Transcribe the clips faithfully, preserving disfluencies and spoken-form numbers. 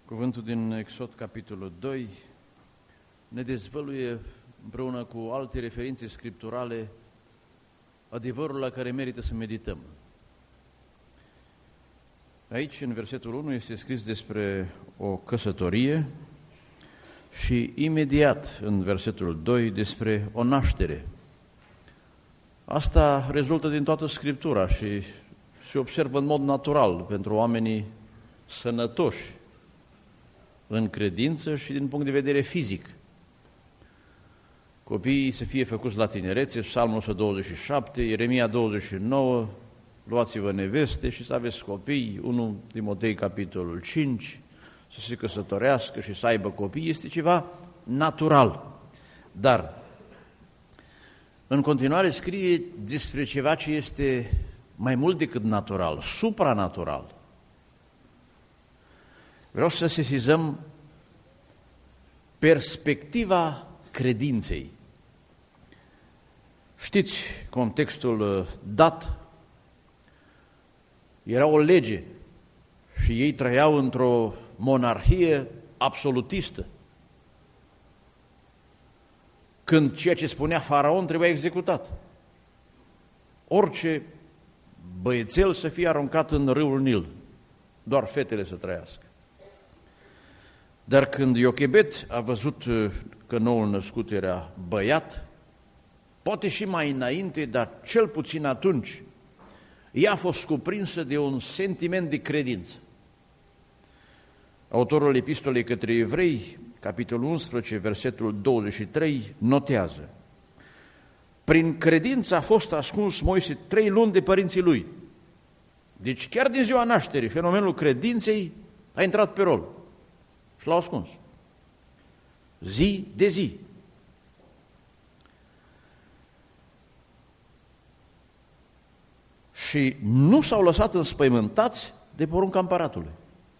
Cuvântul din Exod, capitolul doi, ne dezvăluie împreună cu alte referințe scripturale adevărul la care merită să medităm. Aici, în versetul unu, este scris despre o căsătorie și imediat, în versetul doi, despre o naștere. Asta rezultă din toată Scriptura și se observă în mod natural pentru oamenii sănătoși în credință și din punct de vedere fizic. Copiii să fie făcuți la tinerețe, Psalmul o sută douăzeci și șapte, Ieremia douăzeci și nouă, luați-vă neveste și să aveți copii, unu Timotei capitolul cinci, să se căsătorească și să aibă copii, este ceva natural. Dar în continuare scrie despre ceva ce este mai mult decât natural, supranatural. Vreau să sesizăm perspectiva credinței. Știți contextul dat? Era o lege și ei trăiau într-o monarhie absolutistă. Când ceea ce spunea faraon trebuia executat. Orice băiețel să fie aruncat în râul Nil, doar fetele să trăiască. Dar când Iochebed a văzut că noul născut era băiat, poate și mai înainte, dar cel puțin atunci, ea a fost cuprinsă de un sentiment de credință. Autorul epistolei către evrei, capitolul unsprezece, versetul douăzeci și trei, notează: prin credință a fost ascuns Moise trei luni de părinții lui. Deci chiar din ziua nașterii, fenomenul credinței a intrat pe rol și l-au ascuns. Zi de zi. Și nu s-au lăsat înspăimântați de porunca împăratului.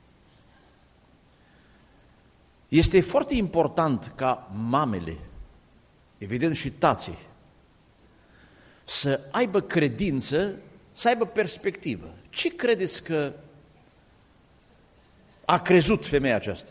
Este foarte important ca mamele, evident și tații, să aibă credință, să aibă perspectivă. Ce credeți că a crezut femeia aceasta?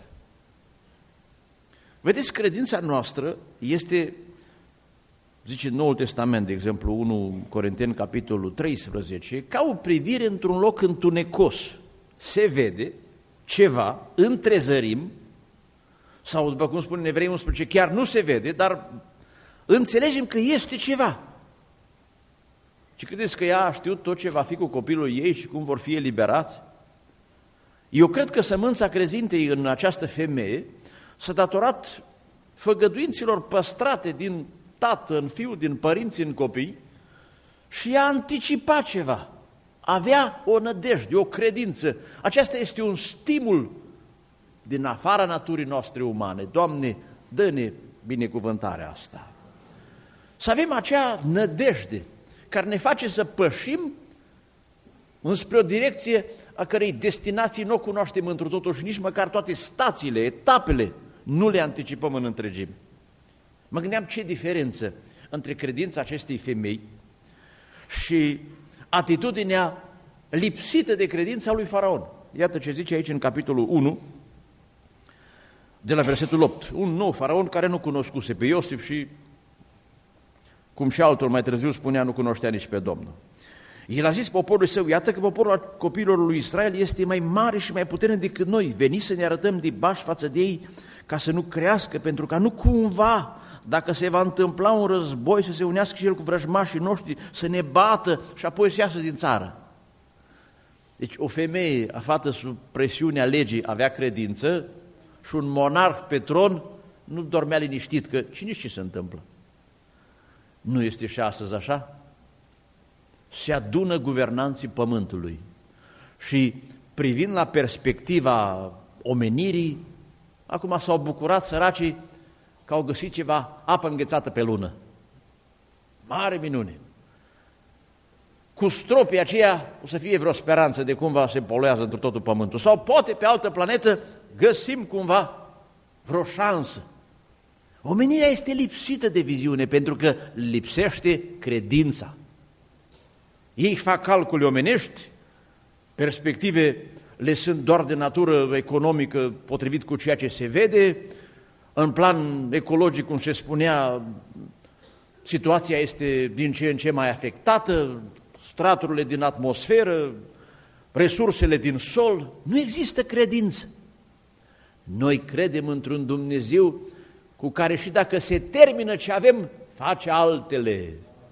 Vedeți, credința noastră este, zice Noul Testament, de exemplu, unu Corinteni, capitolul treisprezece, ca o privire într-un loc întunecos. Se vede ceva, întrezărim, sau, după cum spune în Evrei unsprezece, chiar nu se vede, dar înțelegem că este ceva. Și credeți că ea a știut tot ce va fi cu copilul ei și cum vor fi eliberați? Eu cred că sămânța crezintei în această femeie s-a datorat făgăduinților păstrate din tată în fiu, din părinți în copii, și ea anticipa ceva. Avea o nădejde, o credință. Aceasta este un stimul din afara naturii noastre umane. Doamne, dă-ne binecuvântarea asta. Să avem acea nădejde care ne face să pășim înspre o direcție a cărei destinații nu o cunoaștem întru totul și nici măcar toate stațiile, etapele, nu le anticipăm în întregime. Mă gândeam ce diferență între credința acestei femei și atitudinea lipsită de credința lui Faraon. Iată ce zice aici în capitolul unu, de la versetul opt. Un nou Faraon care nu cunoscuse pe Iosif și, cum și altul mai târziu spunea, nu cunoștea nici pe Domnul. El a zis poporului său: iată că poporul copiilor lui Israel este mai mare și mai puternic decât noi. Veniți să ne arătăm de bași față de ei ca să nu crească, pentru ca nu cumva, dacă se va întâmpla un război, să se unească și el cu vrăjmașii noștri, să ne bată și apoi să iasă din țară. Deci o femeie aflată sub presiunea legii avea credință și un monarh pe tron nu dormea liniștit, că cine știe ce se întâmplă. Nu este și astăzi așa? Se adună guvernanții pământului și, privind la perspectiva omenirii, acum s-au bucurat săracii că au găsit ceva apă înghețată pe lună. Mare minune! Cu stropii aceia o să fie vreo speranță de cumva se poluează într totul pământul. Sau poate pe altă planetă găsim cumva vreo șansă. Omenirea este lipsită de viziune pentru că lipsește credința. Ei fac calcule omenești, perspective le sunt doar de natură economică, potrivit cu ceea ce se vede. În plan ecologic, cum se spunea, situația este din ce în ce mai afectată, straturile din atmosferă, resursele din sol. Nu există credință. Noi credem într-un Dumnezeu cu care și dacă se termină ce avem, face altele.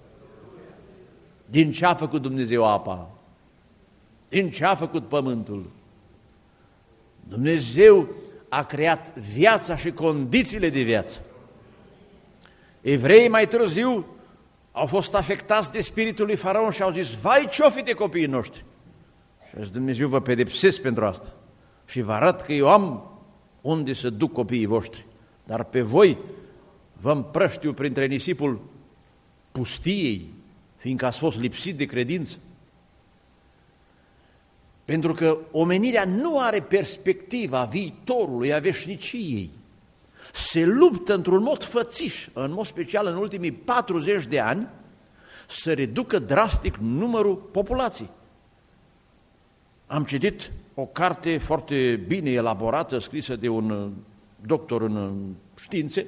Din ce a făcut Dumnezeu apa? Din ce a făcut pământul? Dumnezeu a creat viața și condițiile de viață. Evreii mai târziu au fost afectați de spiritul lui Faraon și au zis: vai, ce-o fi de copiii noștri? Și a zis: Dumnezeu, vă pedepsesc pentru asta și vă arăt că eu am unde să duc copiii voștri, dar pe voi vă împrăștiu printre nisipul pustiei, fiindcă ați fost lipsit de credință. Pentru că omenirea nu are perspectiva viitorului, a veșniciei. Se luptă într-un mod fățiș, în mod special în ultimii patruzeci de ani, să reducă drastic numărul populației. Am citit o carte foarte bine elaborată, scrisă de un doctor în științe,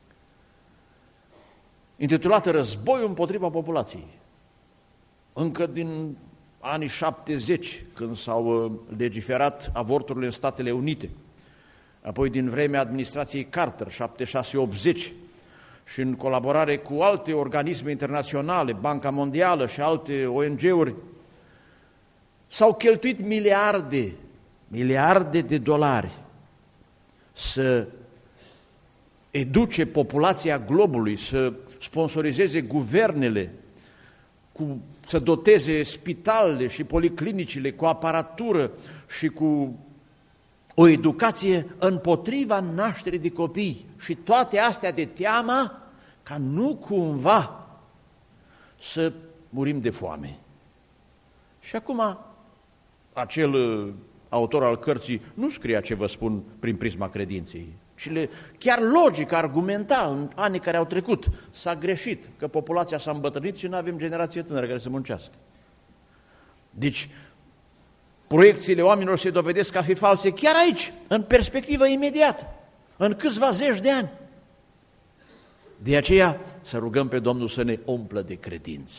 intitulată Războiul împotriva populației. Încă din anii șaptezeci, când s-au legiferat avorturile în Statele Unite, apoi din vremea administrației Carter, șaptezeci și șase optzeci, și în colaborare cu alte organisme internaționale, Banca Mondială și alte O N G-uri, s-au cheltuit miliarde, miliarde de dolari să educe populația globului, să sponsorizeze guvernele, cu, să doteze spitalele și policlinicile cu aparatură și cu o educație împotriva nașterii de copii. Și toate astea de teama ca nu cumva să murim de foame. Și acum acel autor al cărții nu scria ce vă spun prin prisma credinței, ci le, chiar logic argumenta în anii care au trecut. S-a greșit, că populația s-a îmbătrânit și nu avem generație tânără care să muncească. Deci, proiecțiile oamenilor se dovedesc a fi false chiar aici, în perspectivă imediată, în câțiva zeci de ani. De aceea să rugăm pe Domnul să ne umplă de credință.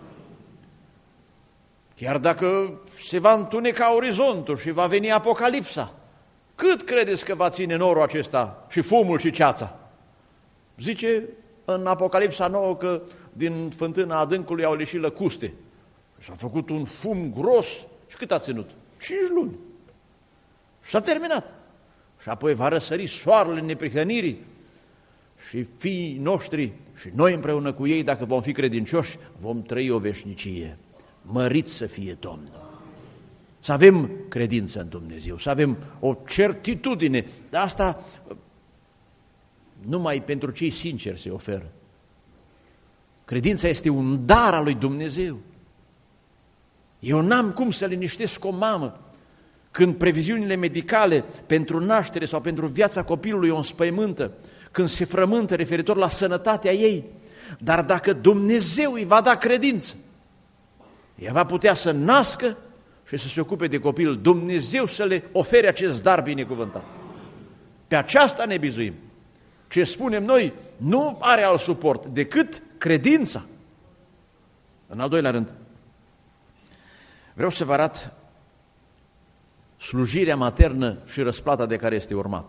Chiar dacă se va întuneca orizontul și va veni apocalipsa, cât credeți că va ține norul acesta și fumul și ceața? Zice în Apocalipsa nouă că din fântâna adâncului au ieșit lăcuste și a făcut un fum gros. Și cât a ținut? Cinci luni. Și a terminat. Și apoi va răsări soarele neprihănirii și fiii noștri și noi împreună cu ei, dacă vom fi credincioși, vom trăi o veșnicie. Mărit să fie Domnul. Să avem credință în Dumnezeu, să avem o certitudine. Dar asta numai pentru cei sinceri se oferă. Credința este un dar al lui Dumnezeu. Eu n-am cum să liniștesc o mamă când previziunile medicale pentru naștere sau pentru viața copilului o înspăimântă, când se frământă referitor la sănătatea ei. Dar dacă Dumnezeu îi va da credință, ea va putea să nască și să se ocupe de copil, Dumnezeu să le ofere acest dar binecuvântat. Pe aceasta ne bizuim. Ce spunem noi nu are alt suport decât credința. În al doilea rând, vreau să vă arăt slujirea maternă și răsplata de care este urmată.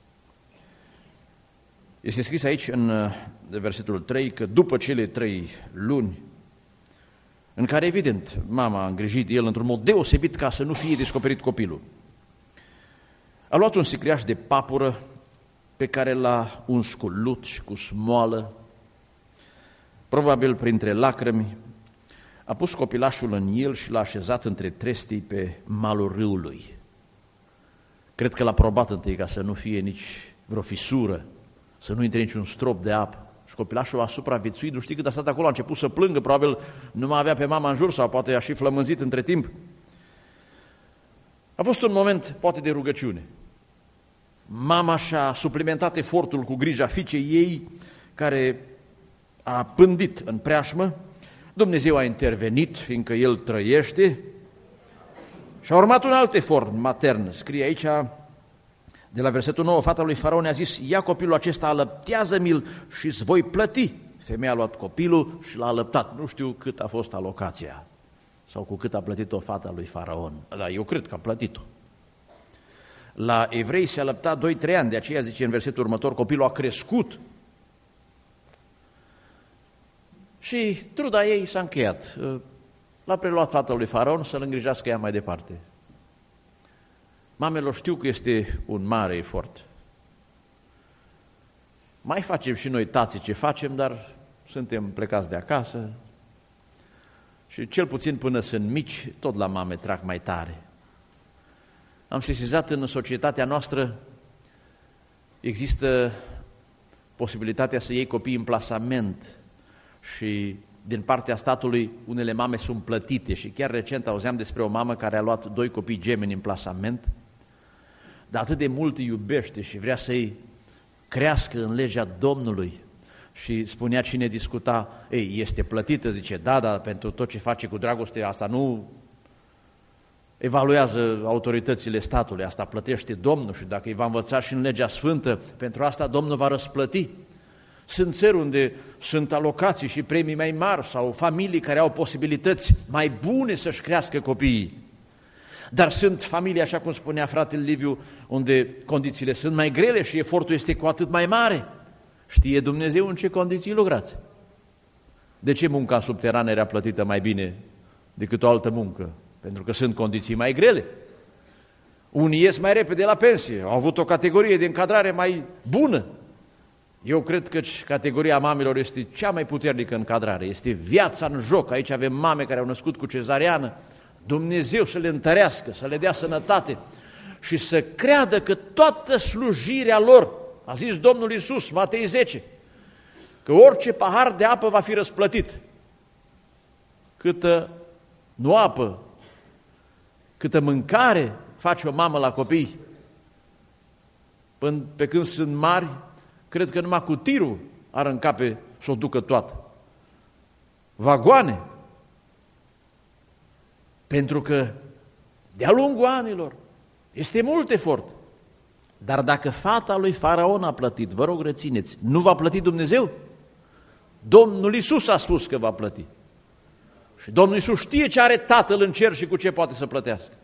Este scris aici în versetul trei că după cele trei luni, în care, evident, mama a îngrijit el într-un mod deosebit ca să nu fie descoperit copilul, a luat un sicriaș de papură pe care l-a uns cu lut și cu smoală, probabil printre lacrimi, a pus copilașul în el și l-a așezat între trestii pe malul râului. Cred că l-a probat întâi ca să nu fie nici vreo fisură, să nu intre niciun strop de apă. Și copilașul a supraviețuit, nu știi cât a stat acolo, a început să plângă, probabil nu mai avea pe mama în jur sau poate a și flămânzit între timp. A fost un moment poate de rugăciune. Mama și-a suplimentat efortul cu grija fiicei ei, care a pândit în preajmă. Dumnezeu a intervenit, fiindcă El trăiește Și a urmat un alt efort matern. Scrie aici, de la versetul nouă, fata lui Faraon a zis, ia copilul acesta, alăptează-mi-l și îți voi plăti. Femeia a luat copilul și l-a alăptat. Nu știu cât a fost alocația sau cu cât a plătit-o fata lui Faraon. Dar eu cred că a plătit-o. La evrei se alăpta doi trei ani, de aceea zice în versetul următor, copilul a crescut. Și truda ei s-a încheiat. L-a preluat fata lui Faraon să-l îngrijească ea mai departe. Mamelor, știu că este un mare efort. Mai facem și noi tații ce facem, dar suntem plecați de acasă și cel puțin până sunt mici, tot la mame trag mai tare. Am sesizat în societatea noastră, există posibilitatea să iei copii în plasament și din partea statului unele mame sunt plătite și chiar recent auzeam despre o mamă care a luat doi copii gemeni în plasament, dar atât de mult îi iubește și vrea să-i crească în legea Domnului. Și spunea cine discuta, ei, este plătită, zice, da, dar pentru tot ce face cu dragoste, asta nu evaluează autoritățile statului, asta plătește Domnul și dacă îi va învăța și în legea sfântă, pentru asta Domnul va răsplăti. Sunt țări unde sunt alocații și premii mai mari sau familii care au posibilități mai bune să-și crească copiii. Dar sunt familii, așa cum spunea fratele Liviu, unde condițiile sunt mai grele și efortul este cu atât mai mare. Știe Dumnezeu în ce condiții lucrați. De ce munca subterană era plătită mai bine decât o altă muncă? Pentru că sunt condiții mai grele. Unii ies mai repede la pensie, au avut o categorie de încadrare mai bună. Eu cred că categoria mamelor este cea mai puternică încadrare, este viața în joc. Aici avem mame care au născut cu cezariană, Dumnezeu să le întărească, să le dea sănătate și să creadă că toată slujirea lor, a zis Domnul Iisus, Matei zece, că orice pahar de apă va fi răsplătit. Câtă, nu apă, câtă mâncare face o mamă la copii, până pe când sunt mari, cred că numai cu tirul ar încape să o ducă toată. Vagoane. Pentru că de-a lungul anilor este mult efort. Dar dacă fata lui Faraon a plătit, vă rog rețineți, nu va plăti Dumnezeu? Domnul Iisus a spus că va plăti. Și Domnul Iisus știe ce are Tatăl în cer și cu ce poate să plătească.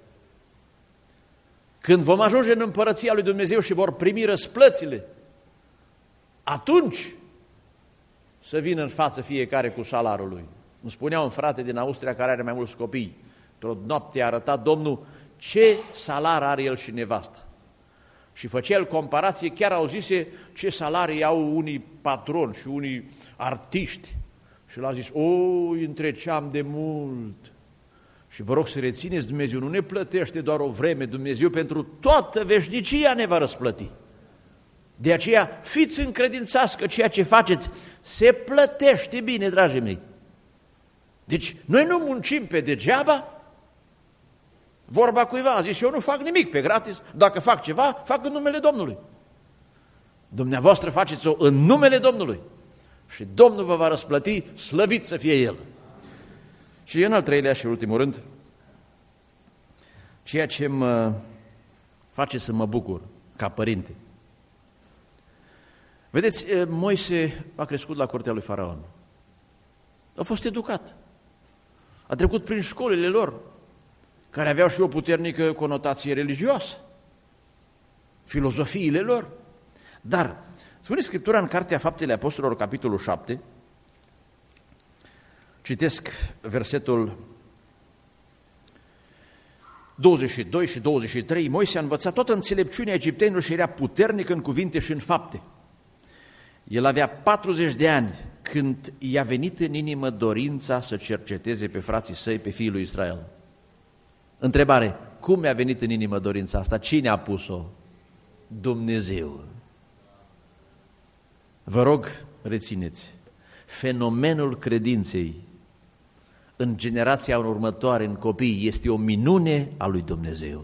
Când vom ajunge în împărăția lui Dumnezeu și vor primi răsplățile, atunci să vină în față fiecare cu salarul lui. Îmi spunea un frate din Austria care are mai mulți copii, într-o noapte a arătat Domnul ce salar are el și nevasta. Și făcea el comparație, chiar auzise ce salarii au unii patroni și unii artiști. Și l-a zis, o, întreceam de mult. Și vă rog să rețineți, Dumnezeu nu ne plătește doar o vreme, Dumnezeu pentru toată veșnicia ne va răsplăti. De aceea fiți încredințați că ceea ce faceți se plătește bine, dragii mei. Deci noi nu muncim pe degeaba. Vorba cuiva a zis, eu nu fac nimic pe gratis, dacă fac ceva, fac în numele Domnului. Dumneavoastră faceți-o în numele Domnului și Domnul vă va răsplăti, slăvit să fie El. Și în al treilea și ultimul rând, ceea ce mă face să mă bucur ca părinte. Vedeți, Moise a crescut la curtea lui Faraon. A fost educat. A trecut prin școlile lor, care aveau și o puternică conotație religioasă, filozofiile lor. Dar, spune Scriptura în Cartea Faptele Apostolilor, capitolul șapte, citesc versetul douăzeci și doi și douăzeci și trei, Moise a învățat toată înțelepciunea egiptenilor și era puternic în cuvinte și în fapte. El avea patruzeci de ani când i-a venit în inimă dorința să cerceteze pe frații săi, pe fiii lui Israel. Întrebare, cum mi-a venit în inimă dorința asta? Cine a pus-o? Dumnezeu. Vă rog, rețineți, fenomenul credinței în generația următoare, în copii, este o minune a lui Dumnezeu.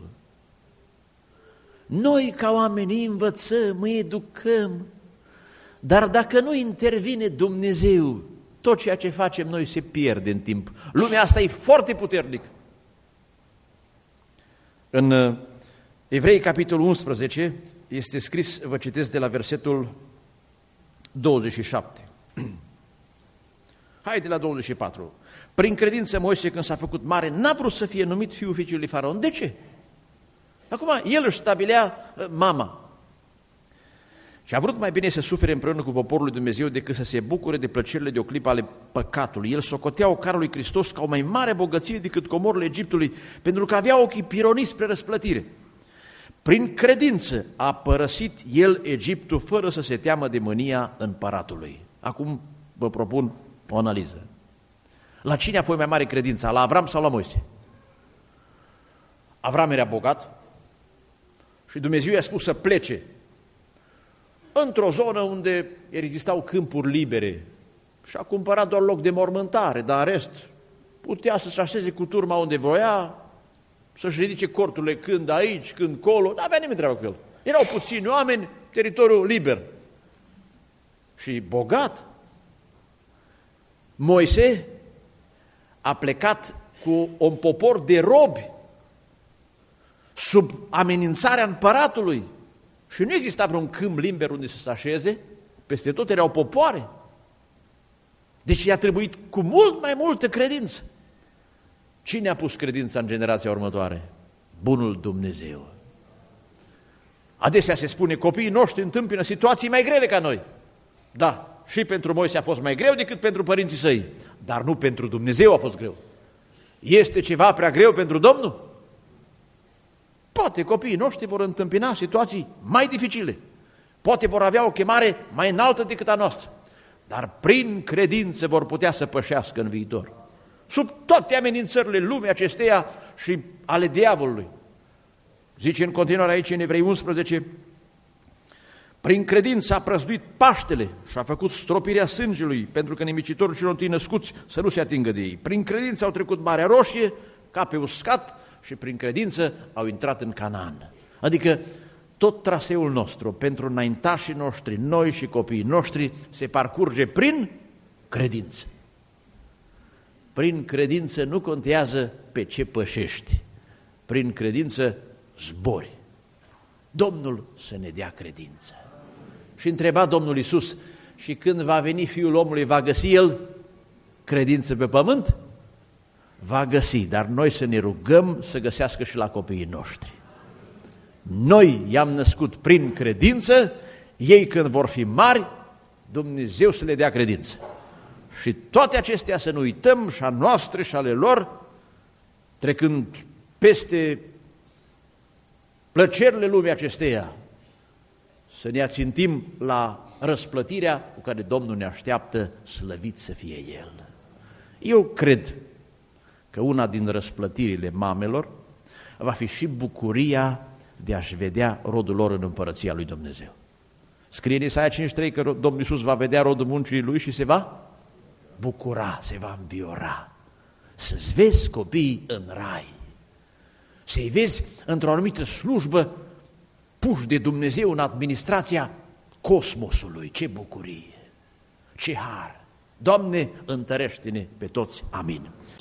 Noi, ca oameni, învățăm, îi educăm, dar dacă nu intervine Dumnezeu, tot ceea ce facem noi se pierde în timp. Lumea asta e foarte puternică. În Evrei, capitolul unsprezece, este scris, vă citesc de la versetul douăzeci și șapte. Hai de la douăzeci și patru. Prin credință Moise, când s-a făcut mare, n-a vrut să fie numit fiul fiicelui Faraon. De ce? Acum, el își stabilea mama. Și a vrut mai bine să sufere împreună cu poporul lui Dumnezeu decât să se bucure de plăcerile de o clipă ale păcatului. El socotea ocarul lui Hristos ca o mai mare bogăție decât comorul Egiptului, pentru că avea ochii pironiți spre răsplătire. Prin credință a părăsit el Egiptul fără să se teamă de mânia împăratului. Acum vă propun o analiză. La cine a fost mai mare credința? La Avram sau la Moise? Avram era bogat și Dumnezeu i-a spus să plece într-o zonă unde existau câmpuri libere și a cumpărat doar loc de mormântare, dar în rest putea să-și așeze cu turma unde voia, să-și ridice corturile când aici, când colo, nu avea nimeni treabă cu el. Erau puțini oameni, teritoriul liber și bogat. Moise a plecat cu un popor de robi sub amenințarea împăratului și nu exista vreun câmp liber unde să se așeze, peste tot erau popoare. Deci i-a trebuit cu mult mai multă credință. Cine a pus credința în generația următoare? Bunul Dumnezeu. Adesea se spune, copiii noștri întâmpină situații mai grele ca noi. Da, și pentru Moise a fost mai greu decât pentru părinții săi, dar nu pentru Dumnezeu a fost greu. Este ceva prea greu pentru Domnul? Poate copiii noștri vor întâmpina situații mai dificile, poate vor avea o chemare mai înaltă decât a noastră, dar prin credință vor putea să pășească în viitor, sub toate amenințările lumii acesteia și ale diavolului. Zice în continuare aici în Evrei unsprezece, prin credință a prăzduit Paștele și a făcut stropirea sângelui, pentru că nimicitorul celor întâi născuți să nu se atingă de ei. Prin credință au trecut Marea Roșie ca pe uscat și prin credință au intrat în Canaan. Adică tot traseul nostru pentru înaintașii noștri, noi și copiii noștri, se parcurge prin credință. Prin credință nu contează pe ce pășești, prin credință zbori. Domnul să ne dea credință. Și întreba Domnul Iisus, și când va veni Fiul omului, va găsi El credință pe pământ? Va găsi, dar noi să ne rugăm să găsească și la copiii noștri. Noi i-am născut prin credință, ei când vor fi mari, Dumnezeu să le dea credință. Și toate acestea să nu uităm, și a noastre și ale lor, trecând peste plăcerile lumii acesteia, să ne ațintim la răsplătirea cu care Domnul ne așteaptă, slăvit să fie El. Eu cred că una din răsplătirile mamelor va fi și bucuria de a-și vedea rodul lor în împărăția lui Dumnezeu. Scrie în Isaia cincizeci și trei că Domnul Iisus va vedea rodul muncii Lui și se va bucura, se va înviora. Să-ți vezi copiii în rai, să-i vezi într-o anumită slujbă puși de Dumnezeu în administrația cosmosului. Ce bucurie, ce har! Doamne, întărește-ne pe toți, amin.